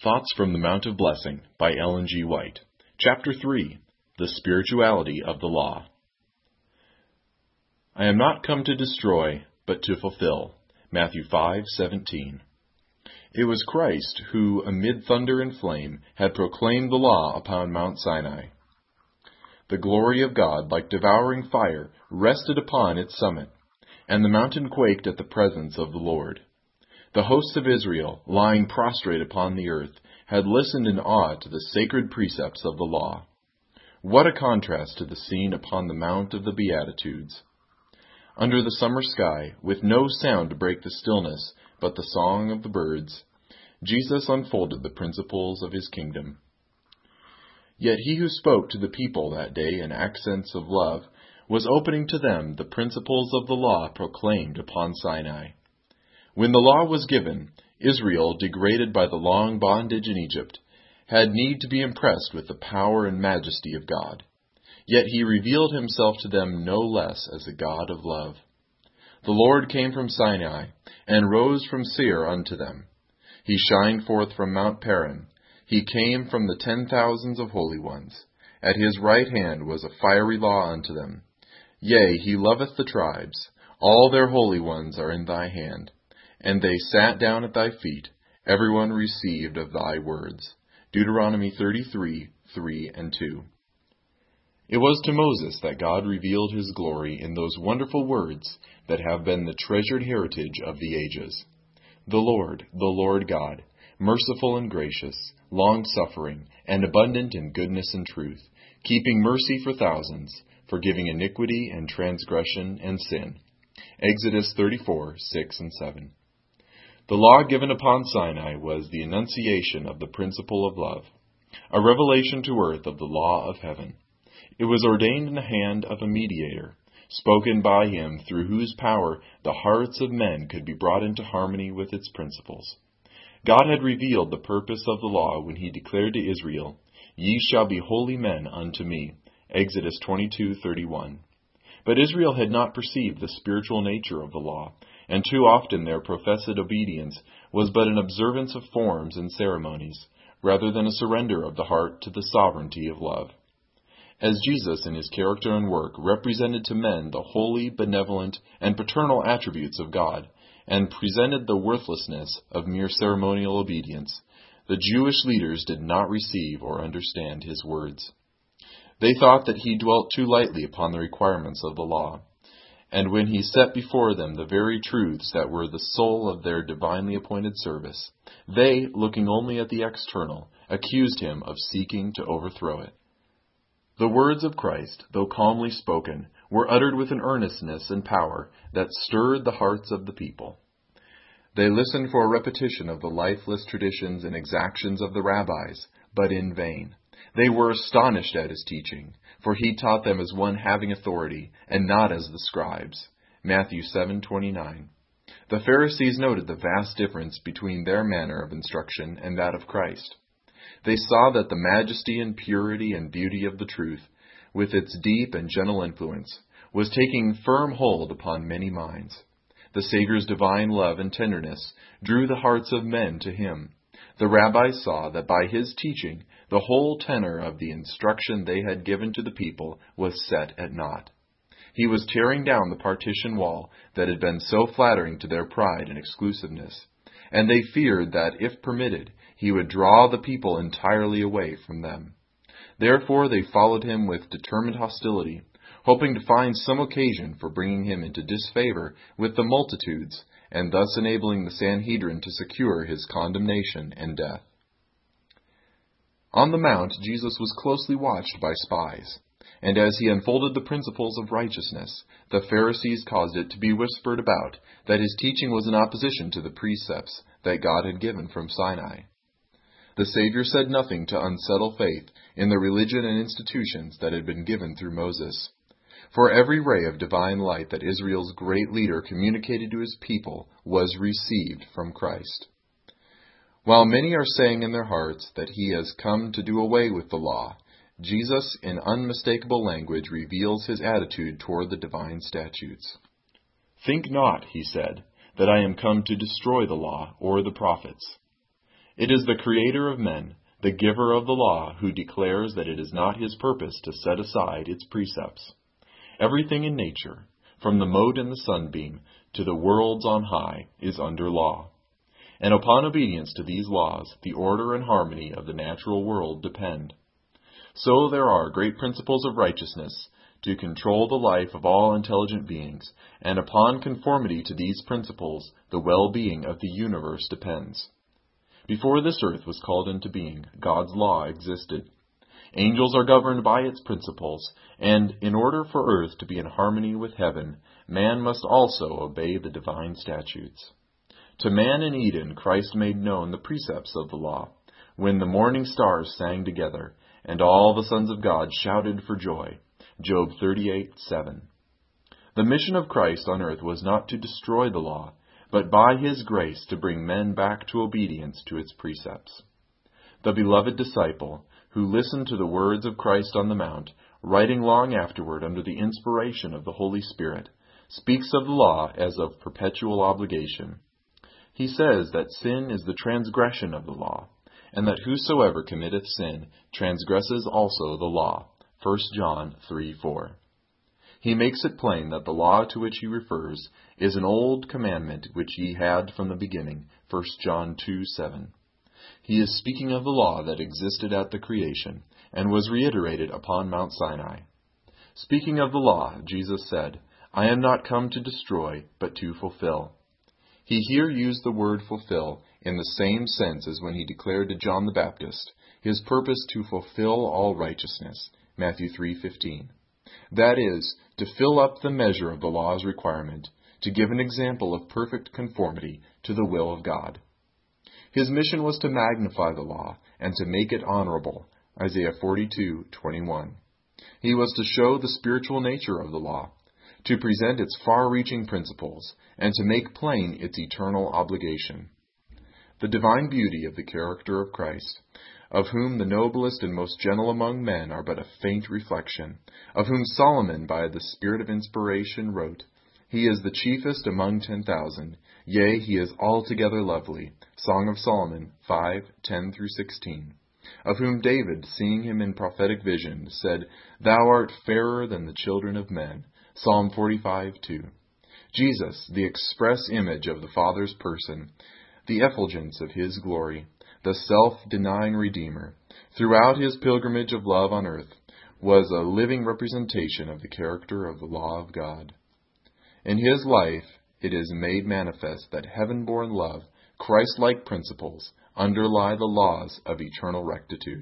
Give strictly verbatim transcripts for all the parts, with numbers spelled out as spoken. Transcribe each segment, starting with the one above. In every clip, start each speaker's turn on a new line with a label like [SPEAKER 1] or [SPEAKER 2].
[SPEAKER 1] Thoughts from the Mount of Blessing by Ellen G. White. Chapter three. The Spirituality of the Law. I am not come to destroy, but to fulfill. Matthew five seventeen. It was Christ who, amid thunder and flame, had proclaimed the law upon Mount Sinai. The glory of God, like devouring fire, rested upon its summit, and the mountain quaked at the presence of the Lord. The hosts of Israel, lying prostrate upon the earth, had listened in awe to the sacred precepts of the law. What a contrast to the scene upon the Mount of the Beatitudes! Under the summer sky, with no sound to break the stillness but the song of the birds, Jesus unfolded the principles of his kingdom. Yet he who spoke to the people that day in accents of love was opening to them the principles of the law proclaimed upon Sinai. When the law was given, Israel, degraded by the long bondage in Egypt, had need to be impressed with the power and majesty of God. Yet he revealed himself to them no less as a God of love. The Lord came from Sinai, and rose from Seir unto them. He shined forth from Mount Paran. He came from the ten thousands of holy ones. At his right hand was a fiery law unto them. Yea, he loveth the tribes. All their holy ones are in thy hand. And they sat down at thy feet. Every one received of thy words. Deuteronomy thirty-three, three and two. It was to Moses that God revealed his glory in those wonderful words that have been the treasured heritage of the ages. The Lord, the Lord God, merciful and gracious, long-suffering, and abundant in goodness and truth, keeping mercy for thousands, forgiving iniquity and transgression and sin. Exodus thirty-four, six and seven. The law given upon Sinai was the enunciation of the principle of love, a revelation to earth of the law of heaven. It was ordained in the hand of a mediator, spoken by him through whose power the hearts of men could be brought into harmony with its principles. God had revealed the purpose of the law when he declared to Israel, Ye shall be holy men unto me. Exodus twenty-two, thirty-one. But Israel had not perceived the spiritual nature of the law, and too often their professed obedience was but an observance of forms and ceremonies, rather than a surrender of the heart to the sovereignty of love. As Jesus in his character and work represented to men the holy, benevolent, and paternal attributes of God, and presented the worthlessness of mere ceremonial obedience, the Jewish leaders did not receive or understand his words. They thought that he dwelt too lightly upon the requirements of the law, and when he set before them the very truths that were the soul of their divinely appointed service, they, looking only at the external, accused him of seeking to overthrow it. The words of Christ, though calmly spoken, were uttered with an earnestness and power that stirred the hearts of the people. They listened for a repetition of the lifeless traditions and exactions of the rabbis, but in vain. They were astonished at his teaching, for he taught them as one having authority, and not as the scribes. Matthew seven twenty-nine. The Pharisees noted the vast difference between their manner of instruction and that of Christ. They saw that the majesty and purity and beauty of the truth, with its deep and gentle influence, was taking firm hold upon many minds. The Savior's divine love and tenderness drew the hearts of men to him. The rabbis saw that by his teaching, the whole tenor of the instruction they had given to the people was set at naught. He was tearing down the partition wall that had been so flattering to their pride and exclusiveness, and they feared that, if permitted, he would draw the people entirely away from them. Therefore they followed him with determined hostility, hoping to find some occasion for bringing him into disfavor with the multitudes, and thus enabling the Sanhedrin to secure his condemnation and death. On the mount, Jesus was closely watched by spies, and as he unfolded the principles of righteousness, the Pharisees caused it to be whispered about that his teaching was in opposition to the precepts that God had given from Sinai. The Savior said nothing to unsettle faith in the religion and institutions that had been given through Moses. For every ray of divine light that Israel's great leader communicated to his people was received from Christ. While many are saying in their hearts that he has come to do away with the law, Jesus, in unmistakable language, reveals his attitude toward the divine statutes. Think not, he said, that I am come to destroy the law or the prophets. It is the Creator of men, the giver of the law, who declares that it is not his purpose to set aside its precepts. Everything in nature, from the mote and the sunbeam to the worlds on high, is under law. And upon obedience to these laws, the order and harmony of the natural world depend. So there are great principles of righteousness to control the life of all intelligent beings, and upon conformity to these principles, the well-being of the universe depends. Before this earth was called into being, God's law existed. Angels are governed by its principles, and in order for earth to be in harmony with heaven, man must also obey the divine statutes. To man in Eden, Christ made known the precepts of the law, when the morning stars sang together, and all the sons of God shouted for joy. Job thirty-eight seven. The mission of Christ on earth was not to destroy the law, but by his grace to bring men back to obedience to its precepts. The beloved disciple, who listened to the words of Christ on the Mount, writing long afterward under the inspiration of the Holy Spirit, speaks of the law as of perpetual obligation. He says that sin is the transgression of the law, and that whosoever committeth sin transgresses also the law. First John three four. He makes it plain that the law to which he refers is an old commandment which ye had from the beginning. First John two seven. He is speaking of the law that existed at the creation, and was reiterated upon Mount Sinai. Speaking of the law, Jesus said, I am not come to destroy, but to fulfill. He here used the word fulfill in the same sense as when he declared to John the Baptist his purpose to fulfill all righteousness. Matthew three fifteen. That is, to fill up the measure of the law's requirement, to give an example of perfect conformity to the will of God. His mission was to magnify the law and to make it honorable. Isaiah forty-two twenty-one. He was to show the spiritual nature of the law, to present its far-reaching principles, and to make plain its eternal obligation. The divine beauty of the character of Christ, of whom the noblest and most gentle among men are but a faint reflection, of whom Solomon by the spirit of inspiration wrote, He is the chiefest among ten thousand, yea, he is altogether lovely. Song of Solomon five ten through sixteen. Of whom David, seeing him in prophetic vision, said, Thou art fairer than the children of men. Psalm forty-five two. Jesus, the express image of the Father's person, the effulgence of his glory, the self-denying Redeemer, throughout his pilgrimage of love on earth, was a living representation of the character of the law of God. In his life, it is made manifest that heaven-born love, Christ-like principles, underlie the laws of eternal rectitude.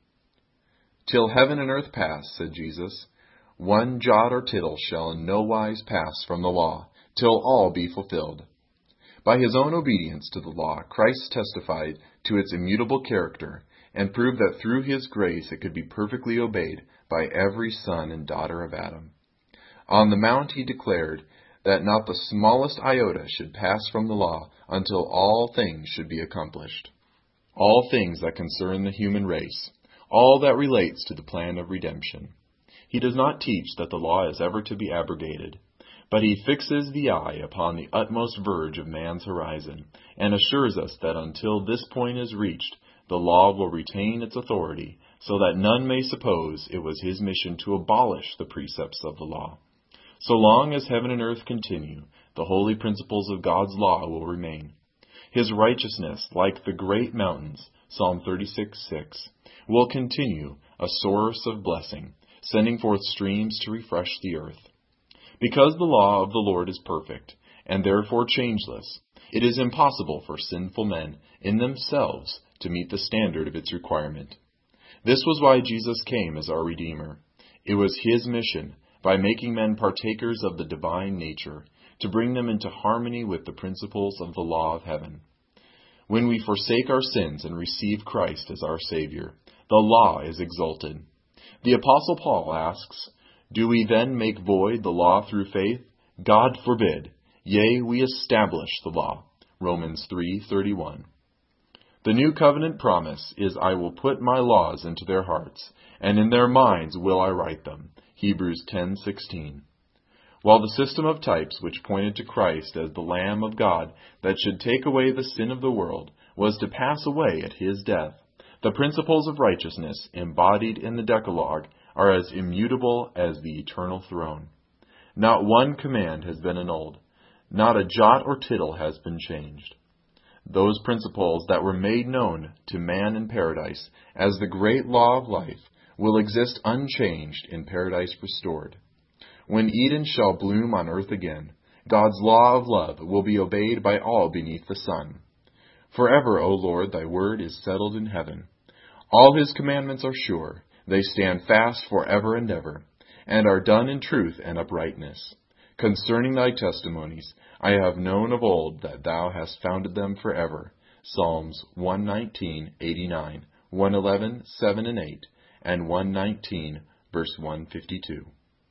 [SPEAKER 1] Till heaven and earth pass, said Jesus, one jot or tittle shall in no wise pass from the law, till all be fulfilled. By his own obedience to the law, Christ testified to its immutable character, and proved that through his grace it could be perfectly obeyed by every son and daughter of Adam. On the Mount he declared that not the smallest iota should pass from the law until all things should be accomplished. All things that concern the human race, all that relates to the plan of redemption. He does not teach that the law is ever to be abrogated, but he fixes the eye upon the utmost verge of man's horizon, and assures us that until this point is reached, the law will retain its authority, so that none may suppose it was his mission to abolish the precepts of the law. So long as heaven and earth continue, the holy principles of God's law will remain. His righteousness, like the great mountains, Psalm thirty-six six, will continue a source of blessing, sending forth streams to refresh the earth. Because the law of the Lord is perfect, and therefore changeless, it is impossible for sinful men in themselves to meet the standard of its requirement. This was why Jesus came as our Redeemer. It was his mission, by making men partakers of the divine nature, to bring them into harmony with the principles of the law of heaven. When we forsake our sins and receive Christ as our Savior, the law is exalted. The Apostle Paul asks, Do we then make void the law through faith? God forbid. Yea, we establish the law. Romans three thirty-one. The new covenant promise is, I will put my laws into their hearts, and in their minds will I write them. Hebrews ten sixteen. While the system of types which pointed to Christ as the Lamb of God that should take away the sin of the world was to pass away at his death. The principles of righteousness embodied in the Decalogue are as immutable as the eternal throne. Not one command has been annulled. Not a jot or tittle has been changed. Those principles that were made known to man in paradise as the great law of life will exist unchanged in paradise restored. When Eden shall bloom on earth again, God's law of love will be obeyed by all beneath the sun. Forever, O Lord, thy word is settled in heaven. All his commandments are sure. They stand fast forever and ever, and are done in truth and uprightness. Concerning thy testimonies, I have known of old that thou hast founded them forever. Psalms one nineteen, eighty-nine, one eleven, seven and eight, and one nineteen, verse one fifty-two.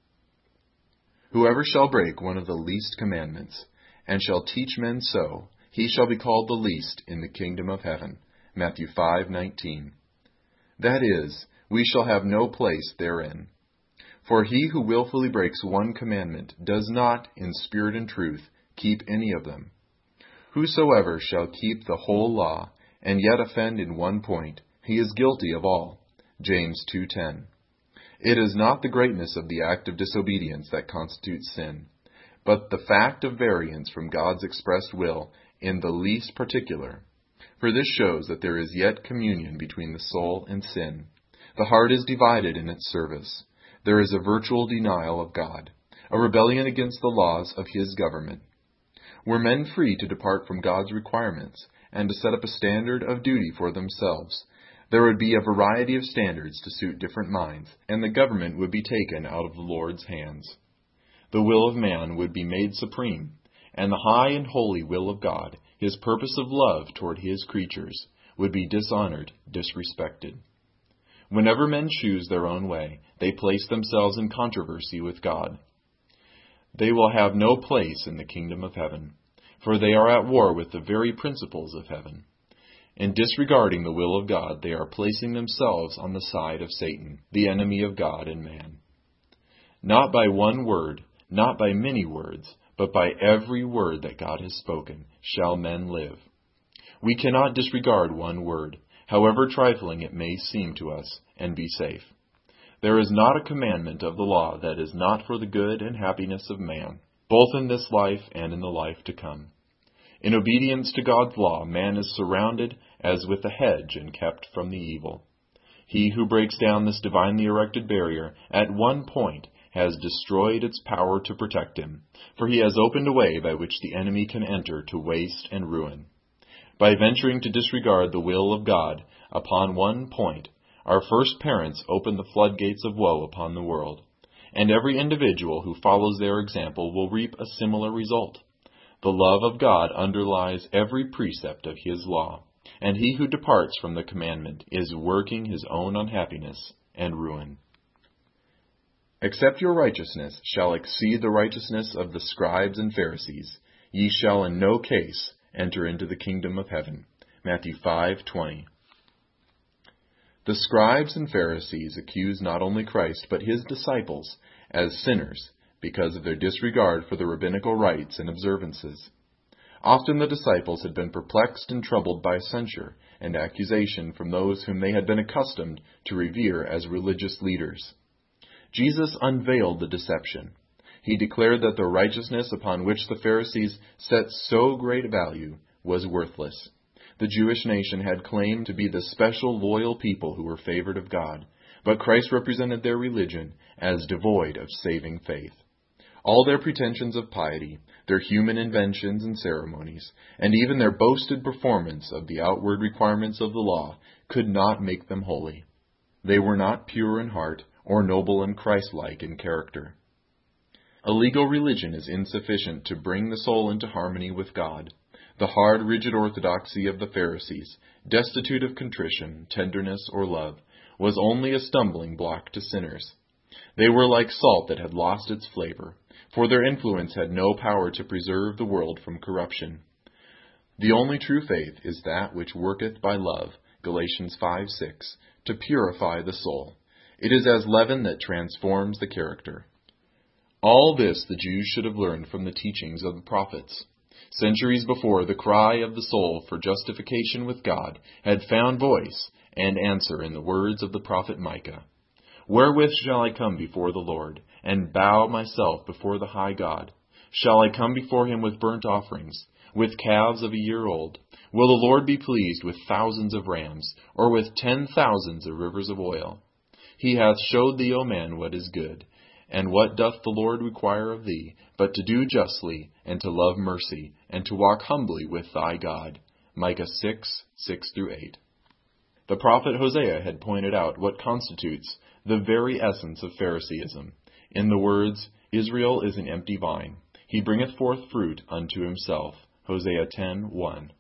[SPEAKER 1] Whoever shall break one of the least commandments, and shall teach men so, he shall be called the least in the kingdom of heaven. Matthew five nineteen. That is, we shall have no place therein. For he who willfully breaks one commandment does not, in spirit and truth, keep any of them. Whosoever shall keep the whole law, and yet offend in one point, he is guilty of all. James two ten. It is not the greatness of the act of disobedience that constitutes sin, but the fact of variance from God's expressed will in the least particular. For this shows that there is yet communion between the soul and sin. The heart is divided in its service. There is a virtual denial of God, a rebellion against the laws of his government. Were men free to depart from God's requirements and to set up a standard of duty for themselves, there would be a variety of standards to suit different minds, and the government would be taken out of the Lord's hands. The will of man would be made supreme, and the high and holy will of God, his purpose of love toward his creatures, would be dishonored, disrespected. Whenever men choose their own way, they place themselves in controversy with God. They will have no place in the kingdom of heaven, for they are at war with the very principles of heaven. In disregarding the will of God, they are placing themselves on the side of Satan, the enemy of God and man. Not by one word, not by many words, but by every word that God has spoken, shall men live. We cannot disregard one word, however trifling it may seem to us, and be safe. There is not a commandment of the law that is not for the good and happiness of man, both in this life and in the life to come. In obedience to God's law, man is surrounded as with a hedge and kept from the evil. He who breaks down this divinely erected barrier at one point has destroyed its power to protect him, for he has opened a way by which the enemy can enter to waste and ruin. By venturing to disregard the will of God upon one point, our first parents opened the floodgates of woe upon the world, and every individual who follows their example will reap a similar result. The love of God underlies every precept of his law, and he who departs from the commandment is working his own unhappiness and ruin. Except your righteousness shall exceed the righteousness of the scribes and Pharisees, ye shall in no case enter into the kingdom of heaven. Matthew five twenty. The scribes and Pharisees accused not only Christ but his disciples as sinners because of their disregard for the rabbinical rites and observances. Often the disciples had been perplexed and troubled by censure and accusation from those whom they had been accustomed to revere as religious leaders. Jesus unveiled the deception. He declared that the righteousness upon which the Pharisees set so great value was worthless. The Jewish nation had claimed to be the special loyal people who were favored of God, but Christ represented their religion as devoid of saving faith. All their pretensions of piety, their human inventions and ceremonies, and even their boasted performance of the outward requirements of the law could not make them holy. They were not pure in heart or noble and Christ-like in character. A legal religion is insufficient to bring the soul into harmony with God. The hard, rigid orthodoxy of the Pharisees, destitute of contrition, tenderness, or love, was only a stumbling block to sinners. They were like salt that had lost its flavor, for their influence had no power to preserve the world from corruption. The only true faith is that which worketh by love, Galatians five six, to purify the soul. It is as leaven that transforms the character. All this the Jews should have learned from the teachings of the prophets. Centuries before, the cry of the soul for justification with God had found voice and answer in the words of the prophet Micah. Wherewith shall I come before the Lord, and bow myself before the high God? Shall I come before him with burnt offerings, with calves of a year old? Will the Lord be pleased with thousands of rams, or with ten thousands of rivers of oil? He hath showed thee, O man, what is good. And what doth the Lord require of thee, but to do justly, and to love mercy, and to walk humbly with thy God? Micah six, six through eight. The prophet Hosea had pointed out what constitutes the very essence of Phariseeism. In the words, Israel is an empty vine. He bringeth forth fruit unto himself. Hosea ten, one.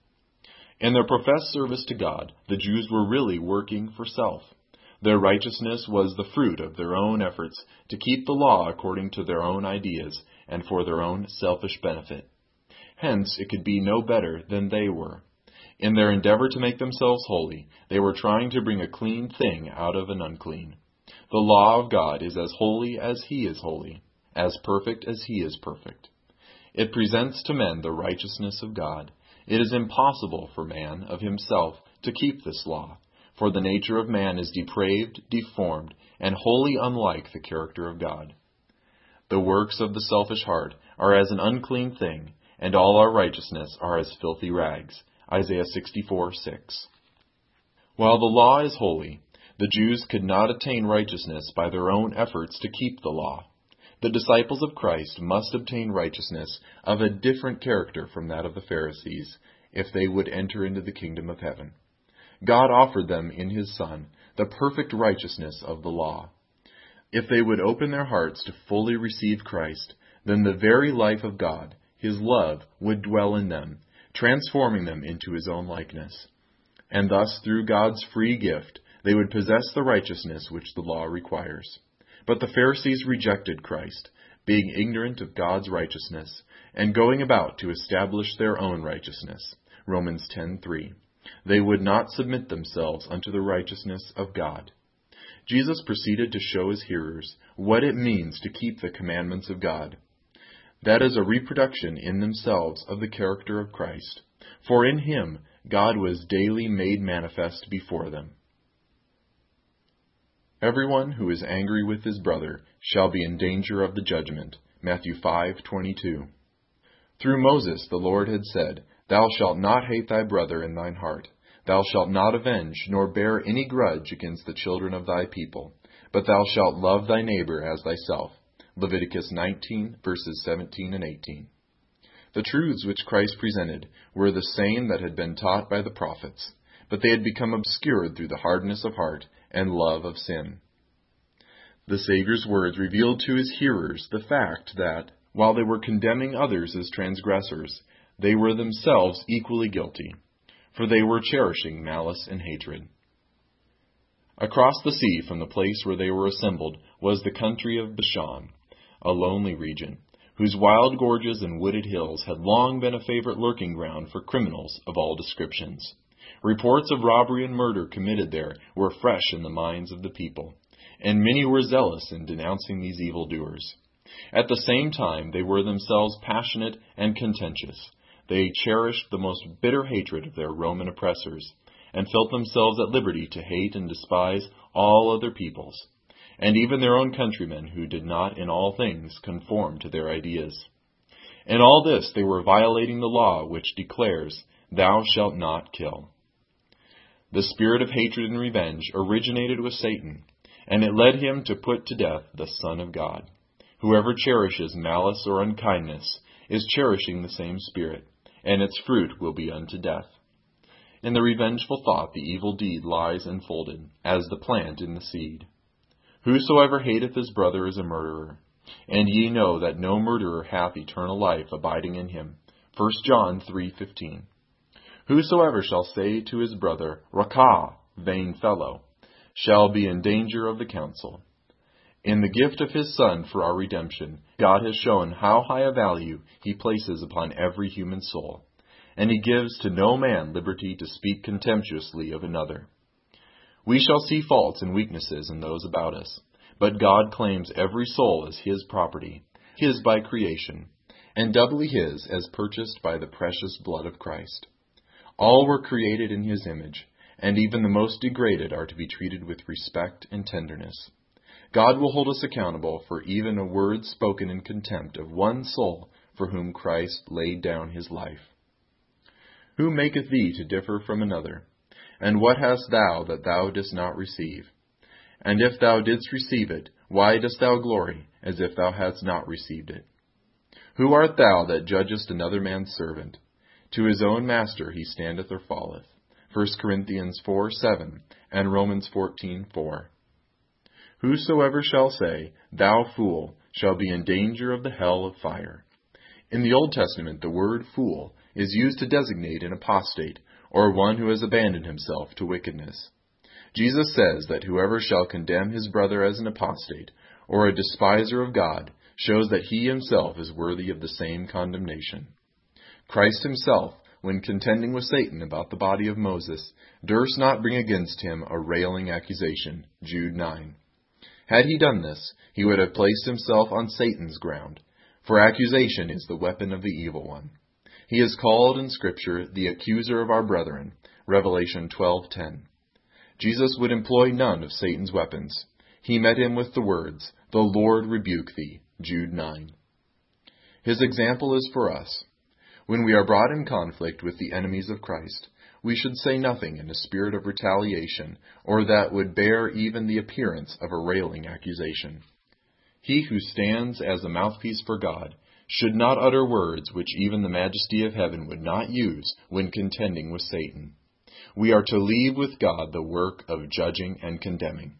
[SPEAKER 1] In their professed service to God, the Jews were really working for self. Their righteousness was the fruit of their own efforts to keep the law according to their own ideas and for their own selfish benefit. Hence, it could be no better than they were. In their endeavor to make themselves holy, they were trying to bring a clean thing out of an unclean. The law of God is as holy as He is holy, as perfect as He is perfect. It presents to men the righteousness of God. It is impossible for man of himself to keep this law, for the nature of man is depraved, deformed, and wholly unlike the character of God. The works of the selfish heart are as an unclean thing, and all our righteousness are as filthy rags. Isaiah sixty-four, six. While the law is holy, the Jews could not attain righteousness by their own efforts to keep the law. The disciples of Christ must obtain righteousness of a different character from that of the Pharisees, if they would enter into the kingdom of heaven. God offered them in His Son the perfect righteousness of the law. If they would open their hearts to fully receive Christ, then the very life of God, His love, would dwell in them, transforming them into His own likeness. And thus, through God's free gift, they would possess the righteousness which the law requires. But the Pharisees rejected Christ, being ignorant of God's righteousness, and going about to establish their own righteousness. Romans ten, three. They would not submit themselves unto the righteousness of God. Jesus proceeded to show His hearers what it means to keep the commandments of God. That is a reproduction in themselves of the character of Christ, for in Him God was daily made manifest before them. Everyone who is angry with his brother shall be in danger of the judgment. Matthew five, twenty-two. Through Moses the Lord had said, Thou shalt not hate thy brother in thine heart. Thou shalt not avenge, nor bear any grudge against the children of thy people, but thou shalt love thy neighbor as thyself. Leviticus nineteen, verses seventeen and eighteen. The truths which Christ presented were the same that had been taught by the prophets, but they had become obscured through the hardness of heart and love of sin. The Savior's words revealed to His hearers the fact that, while they were condemning others as transgressors, they were themselves equally guilty, for they were cherishing malice and hatred. Across the sea from the place where they were assembled was the country of Bashan, a lonely region, whose wild gorges and wooded hills had long been a favorite lurking ground for criminals of all descriptions. Reports of robbery and murder committed there were fresh in the minds of the people, and many were zealous in denouncing these evildoers. At the same time, they were themselves passionate and contentious. They cherished the most bitter hatred of their Roman oppressors, and felt themselves at liberty to hate and despise all other peoples, and even their own countrymen who did not in all things conform to their ideas. In all this they were violating the law which declares, Thou shalt not kill. The spirit of hatred and revenge originated with Satan, and it led him to put to death the Son of God. Whoever cherishes malice or unkindness is cherishing the same spirit, and its fruit will be unto death. In the revengeful thought the evil deed lies enfolded, as the plant in the seed. Whosoever hateth his brother is a murderer, and ye know that no murderer hath eternal life abiding in him. First John three fifteen. Whosoever shall say to his brother, Rakah, vain fellow, shall be in danger of the council. In the gift of His Son for our redemption, God has shown how high a value He places upon every human soul, and He gives to no man liberty to speak contemptuously of another. We shall see faults and weaknesses in those about us, but God claims every soul as His property, His by creation, and doubly his as purchased by the precious blood of Christ. All were created in his image, and even the most degraded are to be treated with respect and tenderness. God will hold us accountable for even a word spoken in contempt of one soul for whom Christ laid down his life. Who maketh thee to differ from another? And what hast thou that thou didst not receive? And if thou didst receive it, why dost thou glory, as if thou hadst not received it? Who art thou that judgest another man's servant? To his own master he standeth or falleth. First Corinthians four seven and Romans fourteen four. Whosoever shall say, Thou fool, shall be in danger of the hell of fire. In the Old Testament, the word fool is used to designate an apostate, or one who has abandoned himself to wickedness. Jesus says that whoever shall condemn his brother as an apostate, or a despiser of God, shows that he himself is worthy of the same condemnation. Christ himself, when contending with Satan about the body of Moses, durst not bring against him a railing accusation. Jude nine. Had he done this, he would have placed himself on Satan's ground, for accusation is the weapon of the evil one. He is called in Scripture the accuser of our brethren, Revelation twelve ten. Jesus would employ none of Satan's weapons. He met him with the words, The Lord rebuke thee, Jude nine. His example is for us. When we are brought in conflict with the enemies of Christ, we should say nothing in a spirit of retaliation, or that would bear even the appearance of a railing accusation. He who stands as a mouthpiece for God should not utter words which even the majesty of heaven would not use when contending with Satan. We are to leave with God the work of judging and condemning.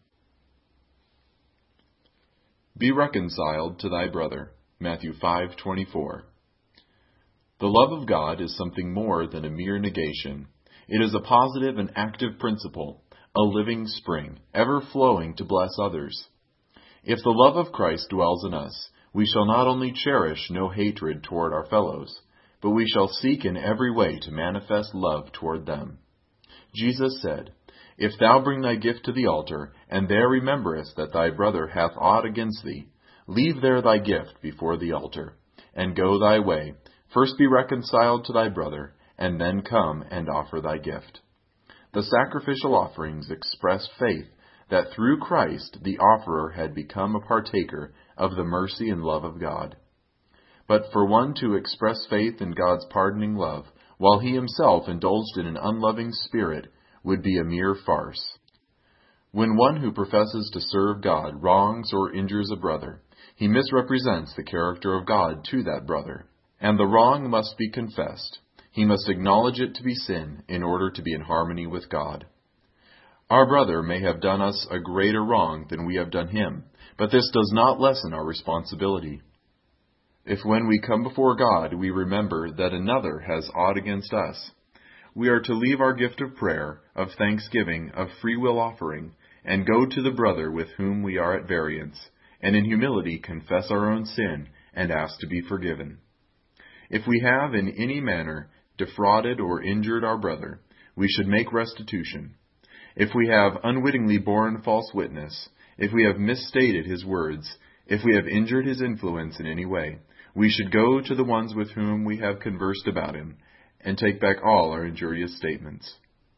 [SPEAKER 1] Be reconciled to thy brother. Matthew five twenty-four. The love of God is something more than a mere negation. It is a positive and active principle, a living spring, ever flowing to bless others. If the love of Christ dwells in us, we shall not only cherish no hatred toward our fellows, but we shall seek in every way to manifest love toward them. Jesus said, If thou bring thy gift to the altar, and there rememberest that thy brother hath aught against thee, leave there thy gift before the altar, and go thy way. First be reconciled to thy brother, and then come and offer thy gift. The sacrificial offerings express faith that through Christ the offerer had become a partaker of the mercy and love of God. But for one to express faith in God's pardoning love, while he himself indulged in an unloving spirit, would be a mere farce. When one who professes to serve God wrongs or injures a brother, he misrepresents the character of God to that brother, and the wrong must be confessed. He must acknowledge it to be sin in order to be in harmony with God. Our brother may have done us a greater wrong than we have done him, but this does not lessen our responsibility. If when we come before God we remember that another has aught against us, we are to leave our gift of prayer, of thanksgiving, of free will offering, and go to the brother with whom we are at variance, and in humility confess our own sin and ask to be forgiven. If we have in any manner defrauded or injured our brother, we should make restitution. If we have unwittingly borne false witness, if we have misstated his words, if we have injured his influence in any way, we should go to the ones with whom we have conversed about him, and take back all our injurious statements.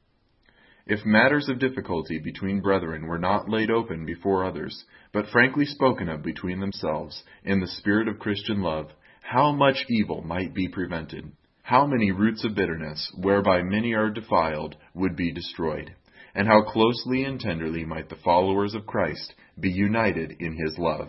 [SPEAKER 1] If matters of difficulty between brethren were not laid open before others, but frankly spoken of between themselves, in the spirit of Christian love, how much evil might be prevented? How many roots of bitterness, whereby many are defiled, would be destroyed? And how closely and tenderly might the followers of Christ be united in his love?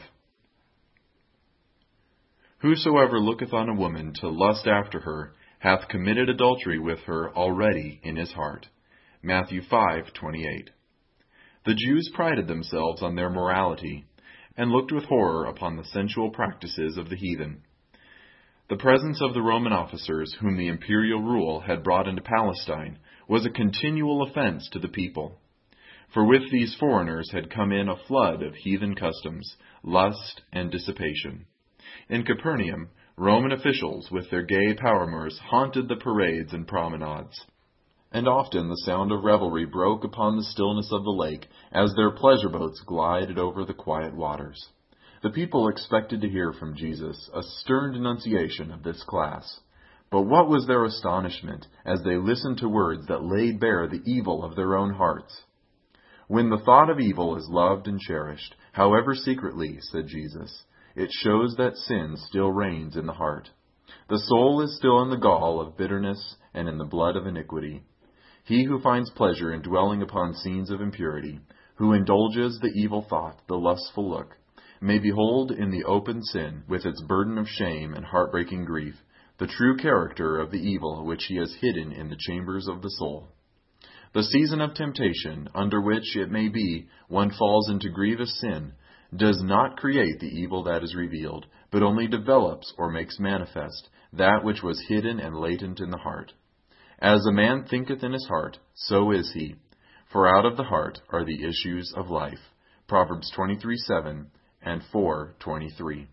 [SPEAKER 1] Whosoever looketh on a woman to lust after her, hath committed adultery with her already in his heart. Matthew five twenty-eight. The Jews prided themselves on their morality, and looked with horror upon the sensual practices of the heathen. The presence of the Roman officers whom the imperial rule had brought into Palestine was a continual offense to the people. For with these foreigners had come in a flood of heathen customs, lust, and dissipation. In Capernaum, Roman officials with their gay paramours haunted the parades and promenades, and often the sound of revelry broke upon the stillness of the lake as their pleasure boats glided over the quiet waters. The people expected to hear from Jesus a stern denunciation of this class. But what was their astonishment as they listened to words that laid bare the evil of their own hearts? When the thought of evil is loved and cherished, however secretly, said Jesus, it shows that sin still reigns in the heart. The soul is still in the gall of bitterness and in the blood of iniquity. He who finds pleasure in dwelling upon scenes of impurity, who indulges the evil thought, the lustful look, may behold in the open sin, with its burden of shame and heartbreaking grief, the true character of the evil which he has hidden in the chambers of the soul. The season of temptation, under which it may be one falls into grievous sin, does not create the evil that is revealed, but only develops or makes manifest that which was hidden and latent in the heart. As a man thinketh in his heart, so is he. For out of the heart are the issues of life. Proverbs twenty-three seven and four twenty-three.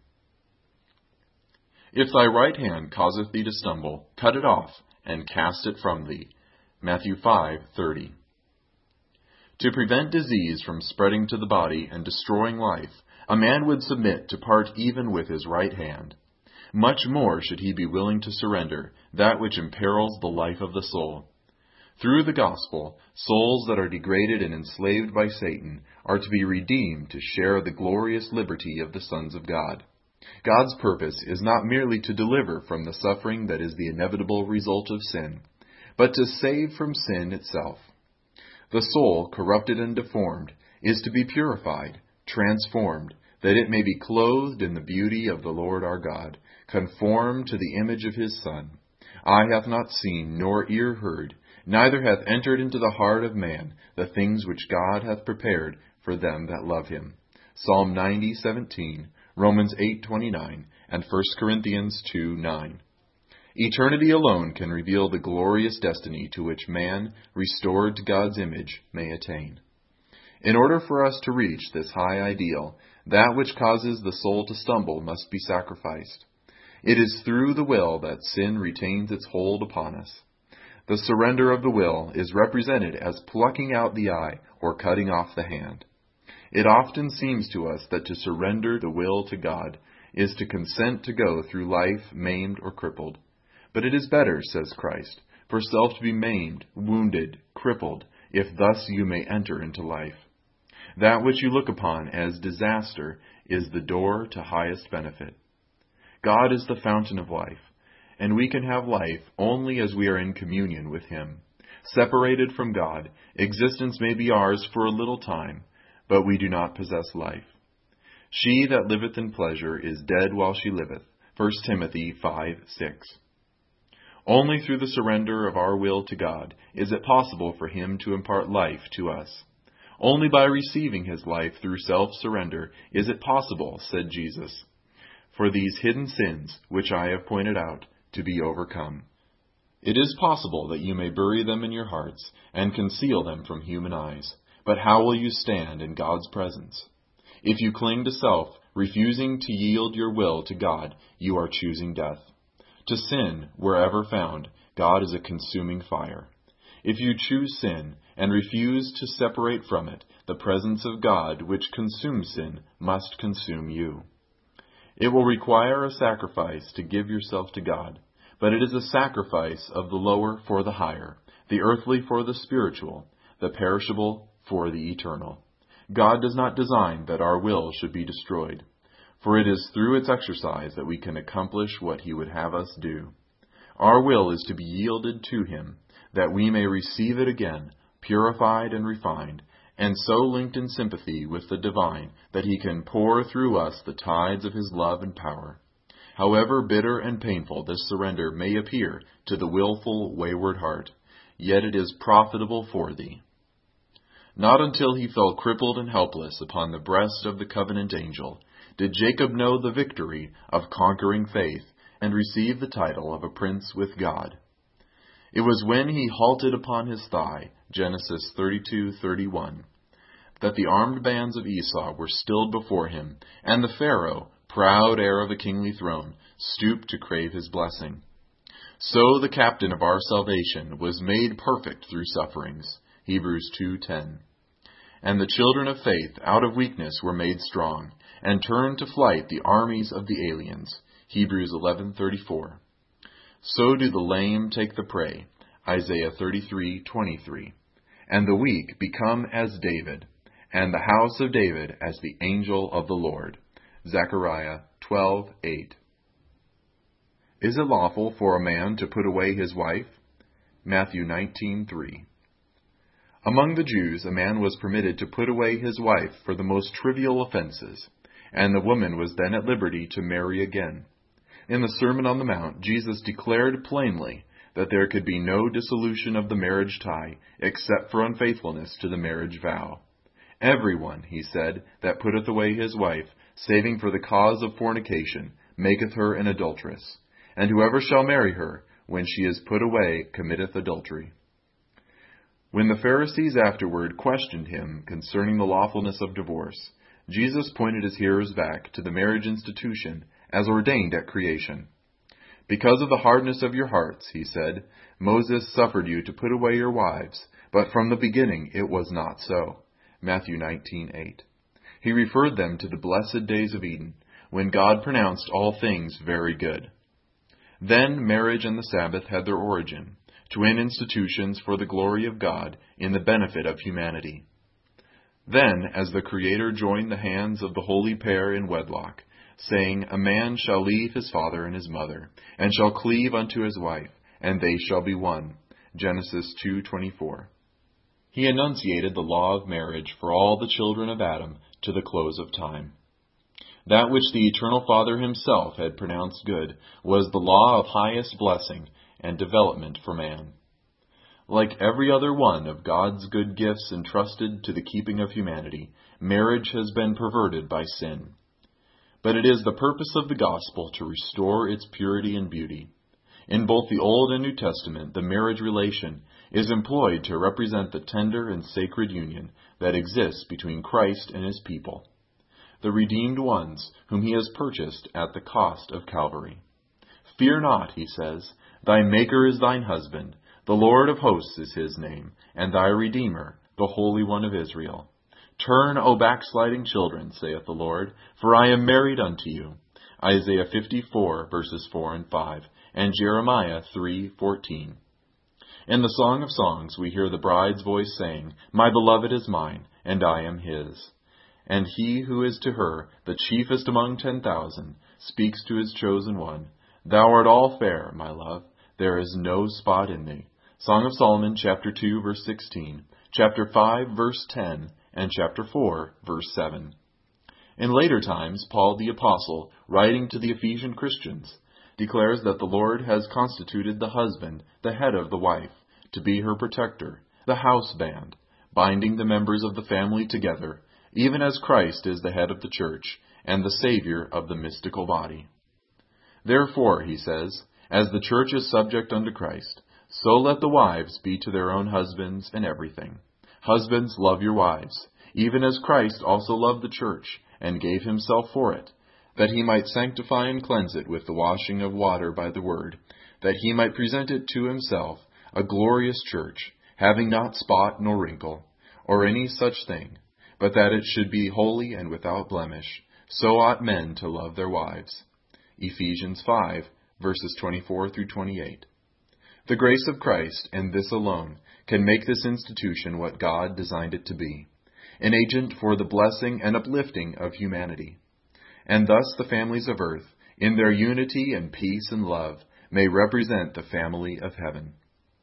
[SPEAKER 1] If thy right hand causeth thee to stumble, cut it off, and cast it from thee. Matthew five thirty. To prevent disease from spreading to the body and destroying life, a man would submit to part even with his right hand. Much more should he be willing to surrender that which imperils the life of the soul. Through the gospel, souls that are degraded and enslaved by Satan are to be redeemed to share the glorious liberty of the sons of God. God's purpose is not merely to deliver from the suffering that is the inevitable result of sin, but to save from sin itself. The soul, corrupted and deformed, is to be purified, transformed, that it may be clothed in the beauty of the Lord our God, conformed to the image of his Son. Eye hath not seen, nor ear heard, neither hath entered into the heart of man the things which God hath prepared for them that love him. Psalm ninety seventeen, Romans eight twenty-nine, and First Corinthians two nine. Eternity alone can reveal the glorious destiny to which man, restored to God's image, may attain. In order for us to reach this high ideal, that which causes the soul to stumble must be sacrificed. It is through the will that sin retains its hold upon us. The surrender of the will is represented as plucking out the eye or cutting off the hand. It often seems to us that to surrender the will to God is to consent to go through life maimed or crippled. But it is better, says Christ, for self to be maimed, wounded, crippled, if thus you may enter into life. That which you look upon as disaster is the door to highest benefit. God is the fountain of life, and we can have life only as we are in communion with him. Separated from God, existence may be ours for a little time, but we do not possess life. She that liveth in pleasure is dead while she liveth. First Timothy five six. Only through the surrender of our will to God is it possible for him to impart life to us. Only by receiving his life through self-surrender is it possible, said Jesus, for these hidden sins, which I have pointed out, to be overcome. It is possible that you may bury them in your hearts and conceal them from human eyes. But how will you stand in God's presence? If you cling to self, refusing to yield your will to God, you are choosing death. To sin, wherever found, God is a consuming fire. If you choose sin and refuse to separate from it, the presence of God, which consumes sin, must consume you. It will require a sacrifice to give yourself to God, but it is a sacrifice of the lower for the higher, the earthly for the spiritual, the perishable for the eternal. God does not design that our will should be destroyed, for it is through its exercise that we can accomplish what he would have us do. Our will is to be yielded to him, that we may receive it again, purified and refined, and so linked in sympathy with the divine that he can pour through us the tides of his love and power. However bitter and painful this surrender may appear to the willful, wayward heart, yet it is profitable for thee. Not until he fell crippled and helpless upon the breast of the covenant angel did Jacob know the victory of conquering faith and receive the title of a prince with God. It was when he halted upon his thigh, Genesis thirty-two thirty-one, that the armed bands of Esau were stilled before him, and the Pharaoh, proud heir of a kingly throne, stooped to crave his blessing. So the captain of our salvation was made perfect through sufferings. Hebrews two ten. And the children of faith out of weakness were made strong, and turned to flight the armies of the aliens. Hebrews eleven thirty-four. So do the lame take the prey. Isaiah thirty-three twenty-three. And the weak become as David, and the house of David as the angel of the Lord. Zechariah twelve eight. Is it lawful for a man to put away his wife? Matthew nineteen three. Among the Jews, a man was permitted to put away his wife for the most trivial offenses, and the woman was then at liberty to marry again. In the Sermon on the Mount, Jesus declared plainly that there could be no dissolution of the marriage tie except for unfaithfulness to the marriage vow. Everyone, he said, that putteth away his wife, saving for the cause of fornication, maketh her an adulteress. And whoever shall marry her, when she is put away, committeth adultery. When the Pharisees afterward questioned him concerning the lawfulness of divorce, Jesus pointed his hearers back to the marriage institution as ordained at creation. Because of the hardness of your hearts, he said, Moses suffered you to put away your wives, but from the beginning it was not so. Matthew nineteen eight. He referred them to the blessed days of Eden, when God pronounced all things very good. Then marriage and the Sabbath had their origin, twin institutions for the glory of God in the benefit of humanity. Then, as the Creator joined the hands of the holy pair in wedlock, saying, A man shall leave his father and his mother, and shall cleave unto his wife, and they shall be one. Genesis two twenty-four. He enunciated the law of marriage for all the children of Adam to the close of time. That which the Eternal Father himself had pronounced good was the law of highest blessing and development for man. Like every other one of God's good gifts entrusted to the keeping of humanity, marriage has been perverted by sin. But it is the purpose of the gospel to restore its purity and beauty. In both the Old and New Testament, the marriage relation is employed to represent the tender and sacred union that exists between Christ and his people, the redeemed ones whom he has purchased at the cost of Calvary. Fear not, he says, thy Maker is thine husband, the Lord of hosts is his name, and thy Redeemer, the Holy One of Israel. Turn, O backsliding children, saith the Lord, for I am married unto you. Isaiah fifty-four, verses four and five, and Jeremiah three fourteen. In the Song of Songs we hear the bride's voice saying, My beloved is mine, and I am his. And he who is to her the chiefest among ten thousand speaks to his chosen one, Thou art all fair, my love, there is no spot in thee. Song of Solomon, chapter two, verse sixteen, chapter five, verse ten, and chapter four, verse seven. In later times, Paul the Apostle, writing to the Ephesian Christians, declares that the Lord has constituted the husband, the head of the wife, to be her protector, the house band, binding the members of the family together, even as Christ is the head of the church and the Savior of the mystical body. Therefore, he says, as the church is subject unto Christ, so let the wives be to their own husbands in everything. Husbands, love your wives, even as Christ also loved the church, and gave himself for it, that he might sanctify and cleanse it with the washing of water by the word, that he might present it to himself a glorious church, having not spot nor wrinkle, or any such thing, but that it should be holy and without blemish. So ought men to love their wives. Ephesians five, verses twenty-four through twenty-eight. The grace of Christ, and this alone, can make this institution what God designed it to be, an agent for the blessing and uplifting of humanity. And thus the families of earth, in their unity and peace and love, may represent the family of heaven.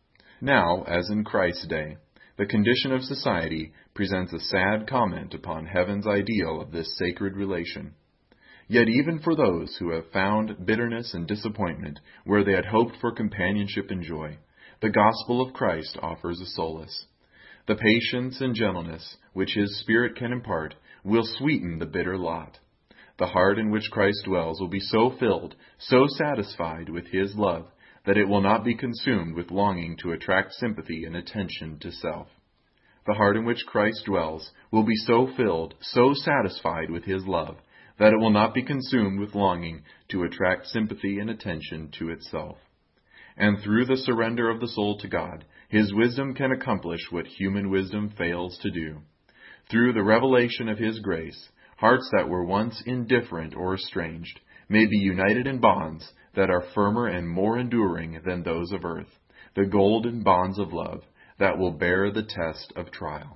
[SPEAKER 1] Now, as in Christ's day, the condition of society presents a sad comment upon heaven's ideal of this sacred relation. Yet even for those who have found bitterness and disappointment where they had hoped for companionship and joy, the gospel of Christ offers a solace. The patience and gentleness which his Spirit can impart will sweeten the bitter lot. The heart in which Christ dwells will be so filled, so satisfied with his love, that it will not be consumed with longing to attract sympathy and attention to self. The heart in which Christ dwells will be so filled, so satisfied with his love, that it will not be consumed with longing to attract sympathy and attention to itself. And through the surrender of the soul to God, his wisdom can accomplish what human wisdom fails to do. through the revelation of His grace, hearts that were once indifferent or estranged may be united in bonds that are firmer and more enduring than those of earth, the golden bonds of love that will bear the test of trial.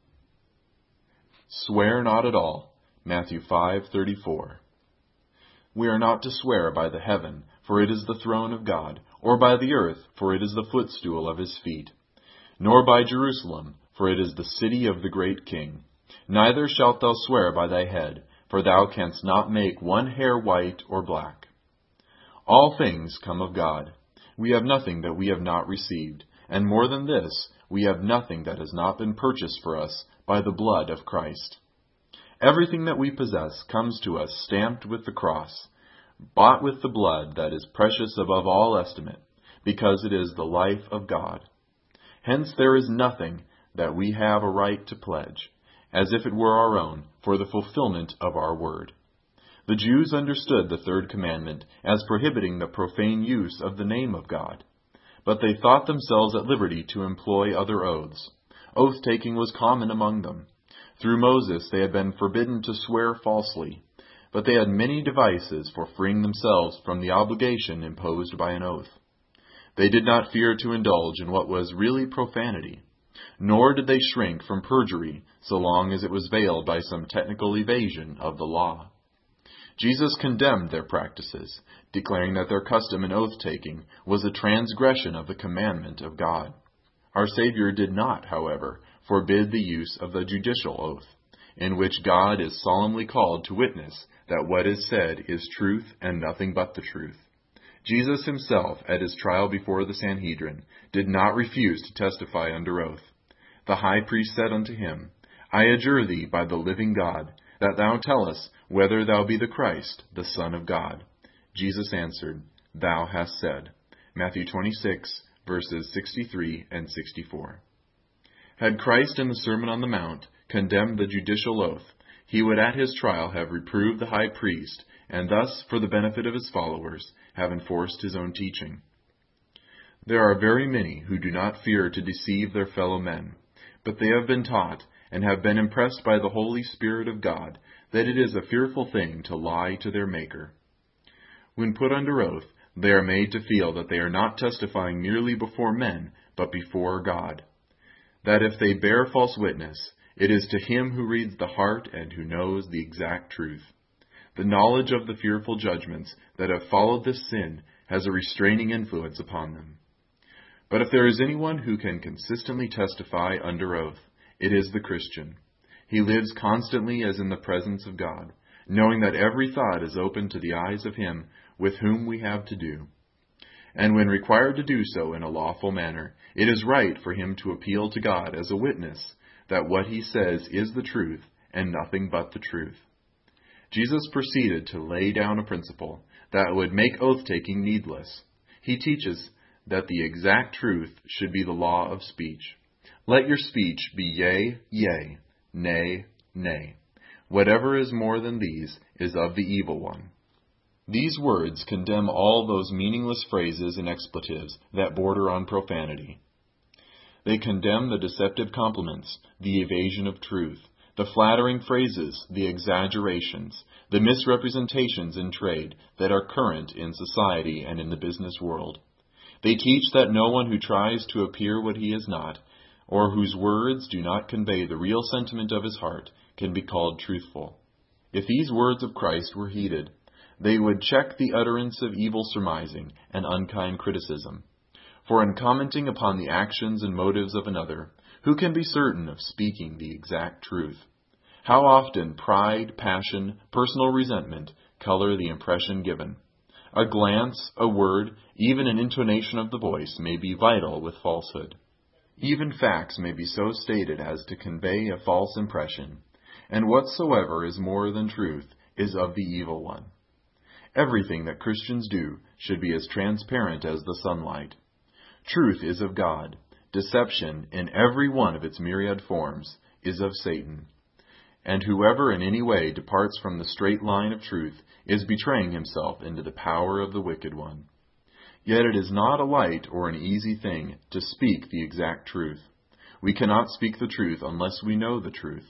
[SPEAKER 1] Swear not at all. Matthew five thirty-four. We are not to swear by the heaven, for it is the throne of God, or by the earth, for it is the footstool of His feet, nor by Jerusalem, for it is the city of the great King. Neither shalt thou swear by thy head, for thou canst not make one hair white or black. All things come of God. We have nothing that we have not received, and more than this, we have nothing that has not been purchased for us by the blood of Christ. Everything that we possess comes to us stamped with the cross, bought with the blood that is precious above all estimate, because it is the life of God. Hence there is nothing that we have a right to pledge, as if it were our own, for the fulfillment of our word. The Jews understood the third commandment as prohibiting the profane use of the name of God, but they thought themselves at liberty to employ other oaths. Oath-taking was common among them. Through Moses they had been forbidden to swear falsely, but they had many devices for freeing themselves from the obligation imposed by an oath. They did not fear to indulge in what was really profanity, nor did they shrink from perjury so long as it was veiled by some technical evasion of the law. Jesus condemned their practices, declaring that their custom in oath-taking was a transgression of the commandment of God. Our Savior did not, however, forbid the use of the judicial oath, in which God is solemnly called to witness that what is said is truth and nothing but the truth. Jesus Himself, at His trial before the Sanhedrin, did not refuse to testify under oath. The high priest said unto Him, I adjure Thee by the living God, that Thou tell us whether Thou be the Christ, the Son of God. Jesus answered, Thou hast said. Matthew twenty-six, verses sixty-three and sixty-four. Had Christ in the Sermon on the Mount condemned the judicial oath, He would at His trial have reproved the high priest, and thus, for the benefit of His followers, have enforced His own teaching. There are very many who do not fear to deceive their fellow men, but they have been taught, and have been impressed by the Holy Spirit of God, that it is a fearful thing to lie to their Maker. When put under oath, they are made to feel that they are not testifying merely before men, but before God. That if they bear false witness, it is to Him who reads the heart and who knows the exact truth. The knowledge of the fearful judgments that have followed this sin has a restraining influence upon them. But if there is anyone who can consistently testify under oath, it is the Christian. He lives constantly as in the presence of God, knowing that every thought is open to the eyes of Him with whom we have to do. And when required to do so in a lawful manner, it is right for him to appeal to God as a witness that what he says is the truth and nothing but the truth. Jesus proceeded to lay down a principle that would make oath-taking needless. He teaches that the exact truth should be the law of speech. Let your speech be yea, yea, nay, nay. Whatever is more than these is of the evil one. These words condemn all those meaningless phrases and expletives that border on profanity. They condemn the deceptive compliments, the evasion of truth, the flattering phrases, the exaggerations, the misrepresentations in trade that are current in society and in the business world. They teach that no one who tries to appear what he is not, or whose words do not convey the real sentiment of his heart, can be called truthful. If these words of Christ were heeded, they would check the utterance of evil surmising and unkind criticism. For in commenting upon the actions and motives of another, who can be certain of speaking the exact truth? How often pride, passion, personal resentment color the impression given. A glance, a word, even an intonation of the voice may be vital with falsehood. Even facts may be so stated as to convey a false impression, and whatsoever is more than truth is of the evil one. Everything that Christians do should be as transparent as the sunlight. Truth is of God. Deception, in every one of its myriad forms, is of Satan. And whoever in any way departs from the straight line of truth is betraying himself into the power of the wicked one. Yet it is not a light or an easy thing to speak the exact truth. We cannot speak the truth unless we know the truth.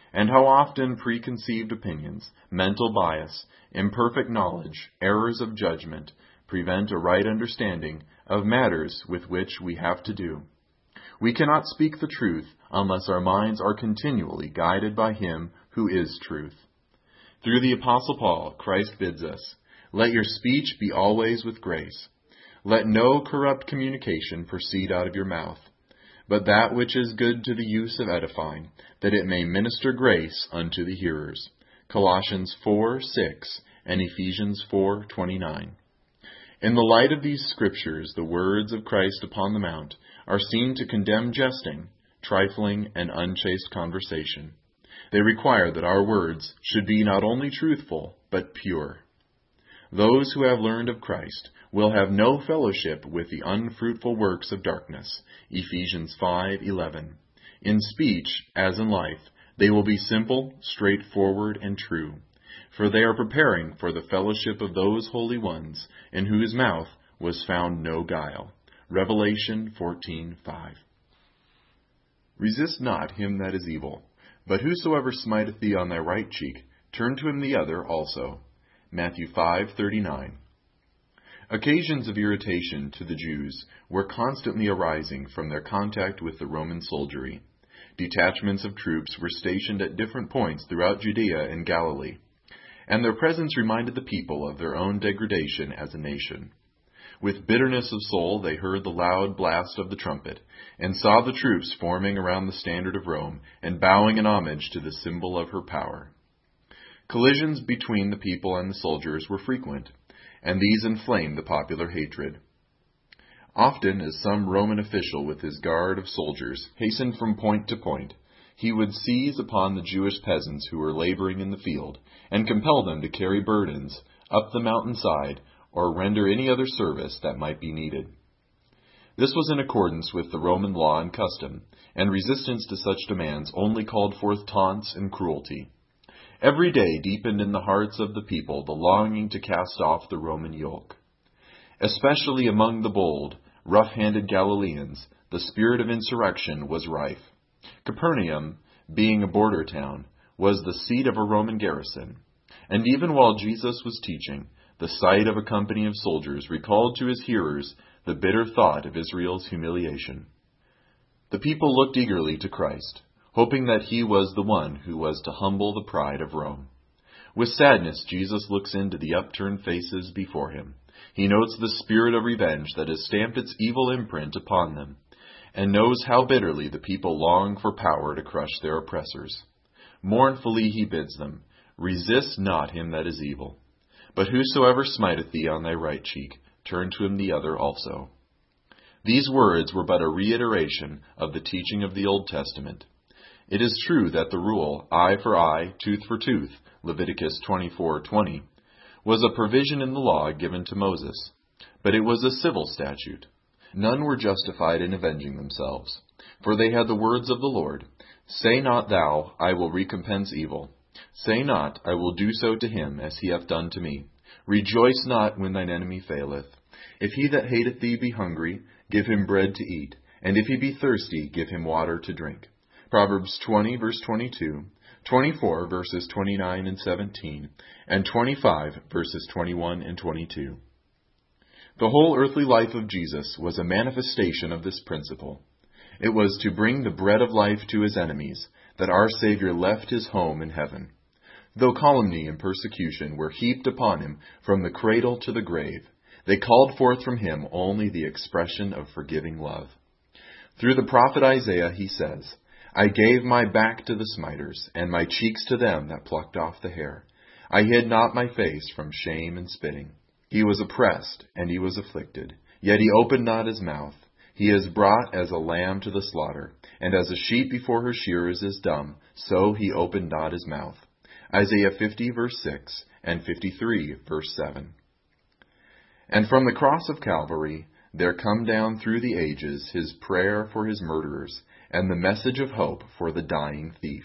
[SPEAKER 1] And how often preconceived opinions, mental bias, imperfect knowledge, errors of judgment prevent a right understanding of matters with which we have to do. We cannot speak the truth unless our minds are continually guided by Him who is truth. Through the Apostle Paul, Christ bids us, "Let your speech be always with grace. Let no corrupt communication proceed out of your mouth, but that which is good to the use of edifying, that it may minister grace unto the hearers." Colossians four six and Ephesians four twenty-nine. In the light of these scriptures, the words of Christ upon the Mount are seen to condemn jesting, trifling, and unchaste conversation. They require that our words should be not only truthful, but pure. Those who have learned of Christ will have no fellowship with the unfruitful works of darkness. Ephesians five eleven. In speech, as in life, they will be simple, straightforward, and true, for they are preparing for the fellowship of those holy ones in whose mouth was found no guile. Revelation fourteen five. Resist not him that is evil, but whosoever smiteth thee on thy right cheek, turn to him the other also. Matthew five thirty-nine. Occasions of irritation to the Jews were constantly arising from their contact with the Roman soldiery. Detachments of troops were stationed at different points throughout Judea and Galilee, and their presence reminded the people of their own degradation as a nation. With bitterness of soul they heard the loud blast of the trumpet, and saw the troops forming around the standard of Rome, and bowing in homage to the symbol of her power. Collisions between the people and the soldiers were frequent, and these inflamed the popular hatred. Often, as some Roman official with his guard of soldiers hastened from point to point, he would seize upon the Jewish peasants who were laboring in the field, and compel them to carry burdens up the mountainside, or render any other service that might be needed. This was in accordance with the Roman law and custom, and resistance to such demands only called forth taunts and cruelty. Every day deepened in the hearts of the people the longing to cast off the Roman yoke. Especially among the bold, rough-handed Galileans, the spirit of insurrection was rife. Capernaum, being a border town, was the seat of a Roman garrison, and even while Jesus was teaching, the sight of a company of soldiers recalled to his hearers the bitter thought of Israel's humiliation. The people looked eagerly to Christ, hoping that he was the one who was to humble the pride of Rome. With sadness, Jesus looks into the upturned faces before him. He notes the spirit of revenge that has stamped its evil imprint upon them, and knows how bitterly the people long for power to crush their oppressors. Mournfully he bids them, "Resist not him that is evil. But whosoever smiteth thee on thy right cheek, turn to him the other also." These words were but a reiteration of the teaching of the Old Testament. It is true that the rule, eye for eye, tooth for tooth, Leviticus twenty-four twenty, was a provision in the law given to Moses, but it was a civil statute. None were justified in avenging themselves, for they had the words of the Lord, "Say not thou, I will recompense evil. Say not, I will do so to him as he hath done to me. Rejoice not when thine enemy faileth. If he that hateth thee be hungry, give him bread to eat, and if he be thirsty, give him water to drink." Proverbs twenty, verse twenty-two, twenty-four, verses twenty-nine and seventeen, and twenty-five, verses twenty-one and twenty-two. The whole earthly life of Jesus was a manifestation of this principle. It was to bring the bread of life to his enemies that our Savior left his home in heaven. Though calumny and persecution were heaped upon him from the cradle to the grave, they called forth from him only the expression of forgiving love. Through the prophet Isaiah he says, "I gave my back to the smiters, and my cheeks to them that plucked off the hair. I hid not my face from shame and spitting. He was oppressed, and he was afflicted, yet he opened not his mouth. He is brought as a lamb to the slaughter, and as a sheep before her shearers is dumb, so he opened not his mouth." Isaiah fifty, verse six, and fifty-three, verse seven. And from the cross of Calvary there come down through the ages his prayer for his murderers, and the message of hope for the dying thief.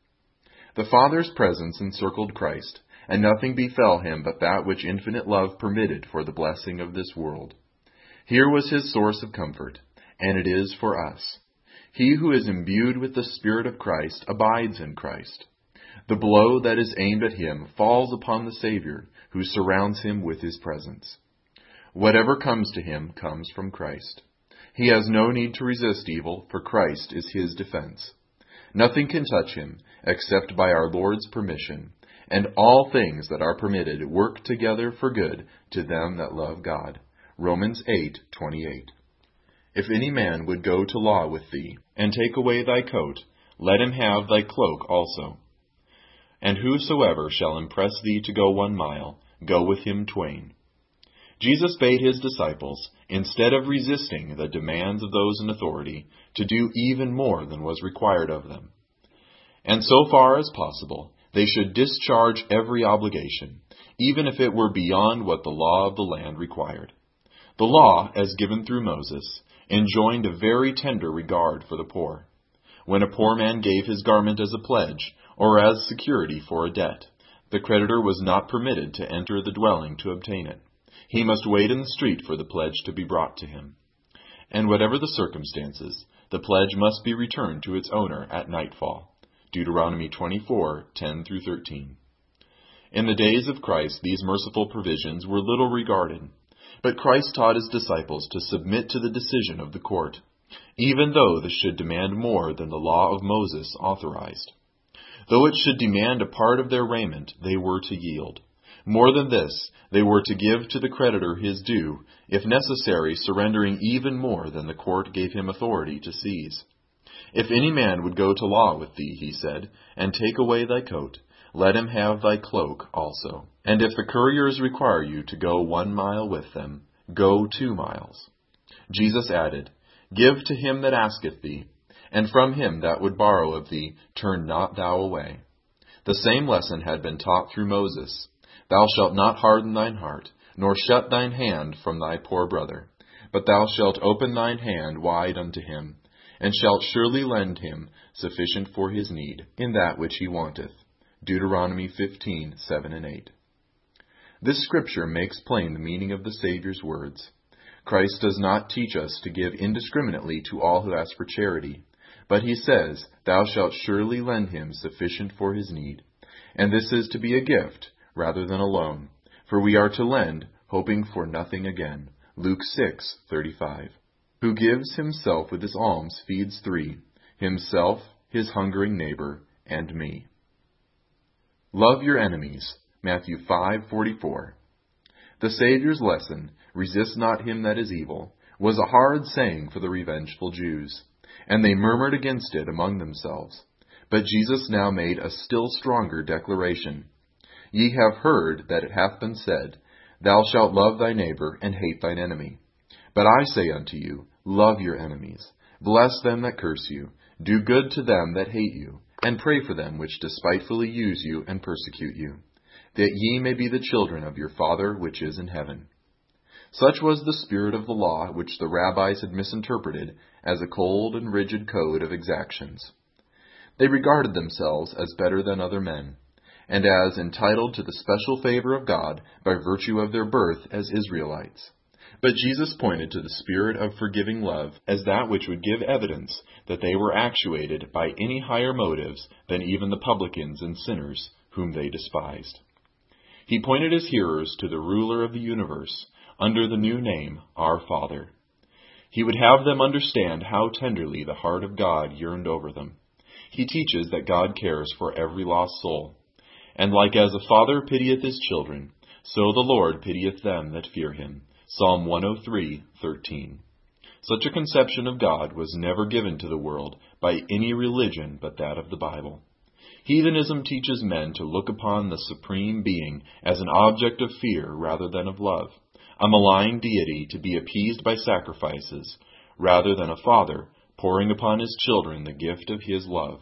[SPEAKER 1] The Father's presence encircled Christ, and nothing befell him but that which infinite love permitted for the blessing of this world. Here was his source of comfort, and it is for us. He who is imbued with the Spirit of Christ abides in Christ. The blow that is aimed at him falls upon the Savior, who surrounds him with his presence. Whatever comes to him comes from Christ. He has no need to resist evil, for Christ is his defense. Nothing can touch him except by our Lord's permission, and all things that are permitted work together for good to them that love God. Romans eight twenty-eight. If any man would go to law with thee, and take away thy coat, let him have thy cloak also. And whosoever shall impress thee to go one mile, go with him twain. Jesus bade his disciples, instead of resisting the demands of those in authority, to do even more than was required of them. And so far as possible, they should discharge every obligation, even if it were beyond what the law of the land required. The law, as given through Moses, enjoined a very tender regard for the poor. When a poor man gave his garment as a pledge, or as security for a debt, the creditor was not permitted to enter the dwelling to obtain it. He must wait in the street for the pledge to be brought to him. And whatever the circumstances, the pledge must be returned to its owner at nightfall. Deuteronomy twenty-four ten through thirteen. In the days of Christ, these merciful provisions were little regarded. But Christ taught his disciples to submit to the decision of the court, even though this should demand more than the law of Moses authorized. Though it should demand a part of their raiment, they were to yield. More than this, they were to give to the creditor his due, if necessary, surrendering even more than the court gave him authority to seize. If any man would go to law with thee, he said, and take away thy coat, let him have thy cloak also. And if the couriers require you to go one mile with them, go two miles. Jesus added, Give to him that asketh thee, and from him that would borrow of thee, turn not thou away. The same lesson had been taught through Moses. Thou shalt not harden thine heart, nor shut thine hand from thy poor brother, but thou shalt open thine hand wide unto him, and shalt surely lend him sufficient for his need, in that which he wanteth. Deuteronomy fifteen seven and eight. This scripture makes plain the meaning of the Savior's words. Christ does not teach us to give indiscriminately to all who ask for charity, but he says, Thou shalt surely lend him sufficient for his need. And this is to be a gift, rather than a loan, for we are to lend, hoping for nothing again. Luke six thirty-five. Who gives himself with his alms feeds three, himself, his hungering neighbor, and me. Love your enemies. Matthew five forty-four. The Savior's lesson, resist not him that is evil, was a hard saying for the revengeful Jews, and they murmured against it among themselves. But Jesus now made a still stronger declaration. Ye have heard that it hath been said, Thou shalt love thy neighbor, and hate thine enemy. But I say unto you, love your enemies, bless them that curse you, do good to them that hate you, and pray for them which despitefully use you and persecute you, that ye may be the children of your Father which is in heaven. Such was the spirit of the law which the rabbis had misinterpreted as a cold and rigid code of exactions. They regarded themselves as better than other men, and as entitled to the special favor of God by virtue of their birth as Israelites. But Jesus pointed to the spirit of forgiving love as that which would give evidence that they were actuated by any higher motives than even the publicans and sinners whom they despised. He pointed his hearers to the ruler of the universe under the new name, Our Father. He would have them understand how tenderly the heart of God yearned over them. He teaches that God cares for every lost soul. And like as a father pitieth his children, so the Lord pitieth them that fear him. Psalm one oh three thirteen. Such a conception of God was never given to the world by any religion but that of the Bible. Heathenism teaches men to look upon the Supreme Being as an object of fear rather than of love, a malign deity to be appeased by sacrifices, rather than a father pouring upon his children the gift of his love.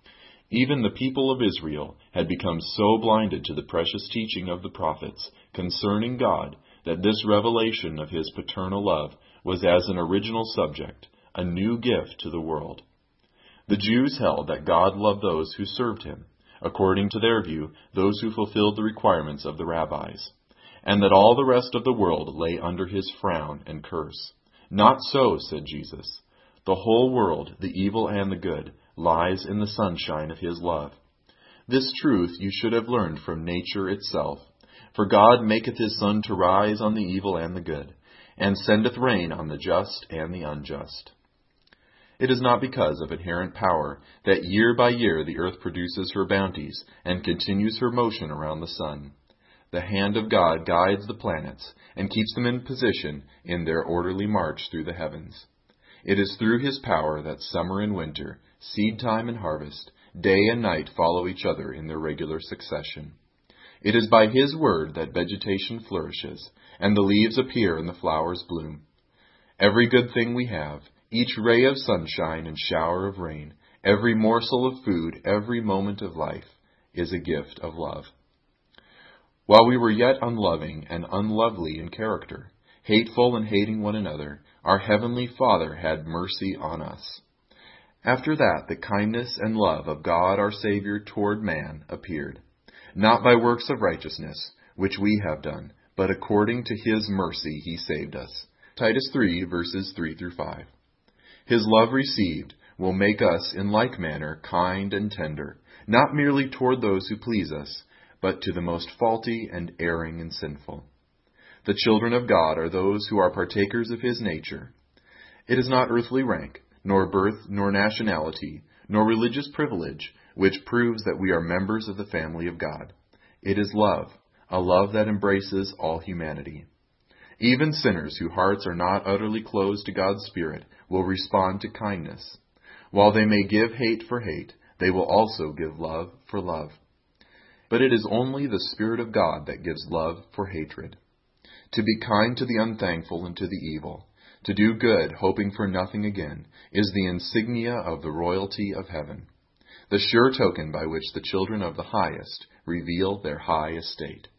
[SPEAKER 1] Even the people of Israel had become so blinded to the precious teaching of the prophets concerning God that this revelation of his paternal love was as an original subject, a new gift to the world. The Jews held that God loved those who served him, according to their view, those who fulfilled the requirements of the rabbis, and that all the rest of the world lay under his frown and curse. Not so, said Jesus. The whole world, the evil and the good, lies in the sunshine of his love. This truth you should have learned from nature itself. For God maketh his sun to rise on the evil and the good, and sendeth rain on the just and the unjust. It is not because of inherent power that year by year the earth produces her bounties and continues her motion around the sun. The hand of God guides the planets and keeps them in position in their orderly march through the heavens. It is through his power that summer and winter, seed time and harvest, day and night follow each other in their regular succession. It is by his word that vegetation flourishes, and the leaves appear and the flowers bloom. Every good thing we have, each ray of sunshine and shower of rain, every morsel of food, every moment of life, is a gift of love. While we were yet unloving and unlovely in character, hateful and hating one another, our heavenly Father had mercy on us. After that, the kindness and love of God our Savior toward man appeared, not by works of righteousness, which we have done, but according to his mercy he saved us. Titus three, verses three through five. His love received will make us in like manner kind and tender, not merely toward those who please us, but to the most faulty and erring and sinful. The children of God are those who are partakers of his nature. It is not earthly rank, nor birth, nor nationality, nor religious privilege, which proves that we are members of the family of God. It is love, a love that embraces all humanity. Even sinners whose hearts are not utterly closed to God's Spirit will respond to kindness. While they may give hate for hate, they will also give love for love. But it is only the Spirit of God that gives love for hatred. To be kind to the unthankful and to the evil, to do good, hoping for nothing again, is the insignia of the royalty of heaven, the sure token by which the children of the highest reveal their high estate.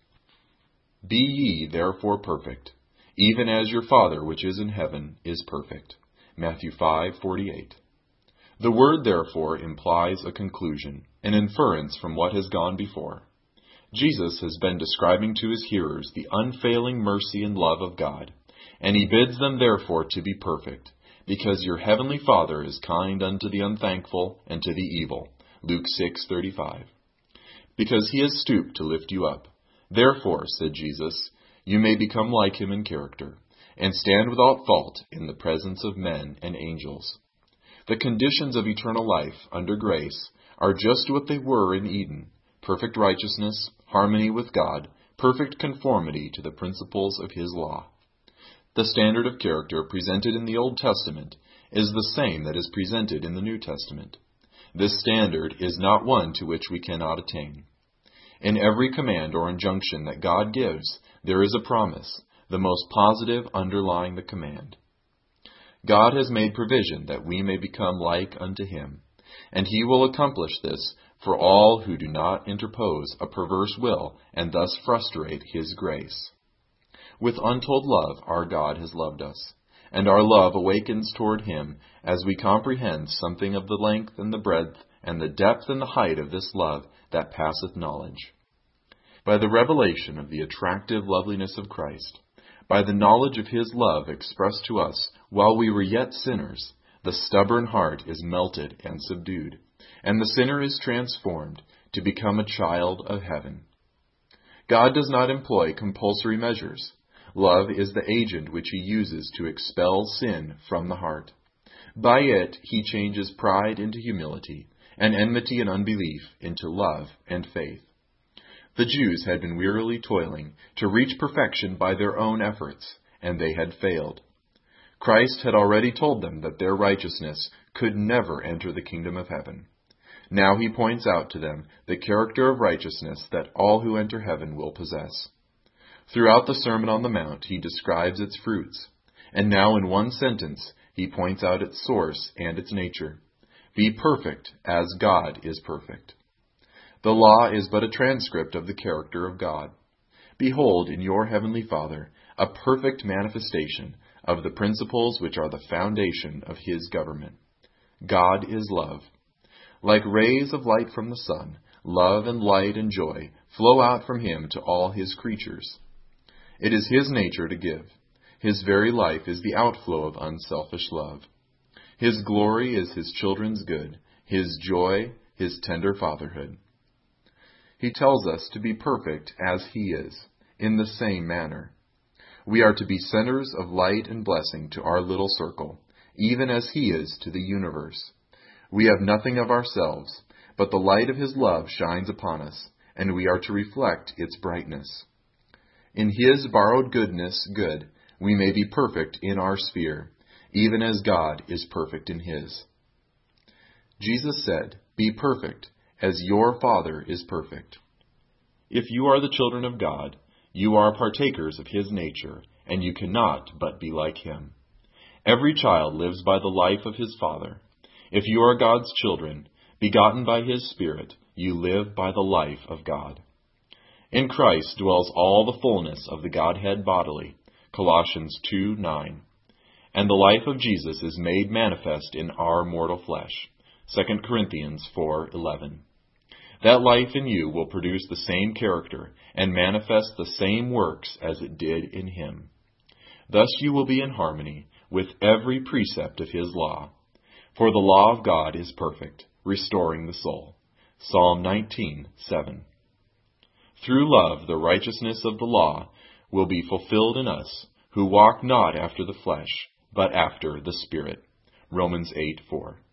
[SPEAKER 1] Be ye therefore perfect, even as your Father which is in heaven is perfect. Matthew five forty-eight. The word therefore implies a conclusion, an inference from what has gone before. Jesus has been describing to his hearers the unfailing mercy and love of God, and he bids them therefore to be perfect, because your heavenly Father is kind unto the unthankful and to the evil. Luke six thirty-five. Because he has stooped to lift you up. Therefore, said Jesus, you may become like him in character, and stand without fault in the presence of men and angels. The conditions of eternal life under grace are just what they were in Eden: perfect righteousness, harmony with God, perfect conformity to the principles of his law. The standard of character presented in the Old Testament is the same that is presented in the New Testament. This standard is not one to which we cannot attain. In every command or injunction that God gives, there is a promise, the most positive underlying the command. God has made provision that we may become like unto him, and he will accomplish this for all who do not interpose a perverse will and thus frustrate his grace. With untold love our God has loved us, and our love awakens toward him as we comprehend something of the length and the breadth and the depth and the height of this love that passeth knowledge. By the revelation of the attractive loveliness of Christ, by the knowledge of his love expressed to us while we were yet sinners, the stubborn heart is melted and subdued, and the sinner is transformed to become a child of heaven. God does not employ compulsory measures. Love is the agent which he uses to expel sin from the heart. By it he changes pride into humility, and enmity and unbelief into love and faith. The Jews had been wearily toiling to reach perfection by their own efforts, and they had failed. Christ had already told them that their righteousness could never enter the kingdom of heaven. Now he points out to them the character of righteousness that all who enter heaven will possess. Throughout the Sermon on the Mount, he describes its fruits, and now in one sentence, he points out its source and its nature. Be perfect as God is perfect. The law is but a transcript of the character of God. Behold in your heavenly Father a perfect manifestation of the principles which are the foundation of his government. God is love. Like rays of light from the sun, love and light and joy flow out from him to all his creatures. It is his nature to give. His very life is the outflow of unselfish love. His glory is his children's good, his joy, his tender fatherhood. He tells us to be perfect as He is, in the same manner. We are to be centers of light and blessing to our little circle, even as He is to the universe. We have nothing of ourselves, but the light of His love shines upon us, and we are to reflect its brightness. In His borrowed goodness good, we may be perfect in our sphere, even as God is perfect in His. Jesus said, "Be perfect, as your Father is perfect." If you are the children of God, you are partakers of His nature, and you cannot but be like Him. Every child lives by the life of his father. If you are God's children, begotten by His Spirit, you live by the life of God. In Christ dwells all the fullness of the Godhead bodily, Colossians two nine. And the life of Jesus is made manifest in our mortal flesh, Second Corinthians four eleven. That life in you will produce the same character and manifest the same works as it did in Him. Thus you will be in harmony with every precept of His law. For the law of God is perfect, restoring the soul. Psalm nineteen seven. Through love, the righteousness of the law will be fulfilled in us, who walk not after the flesh, but after the Spirit. Romans eight four.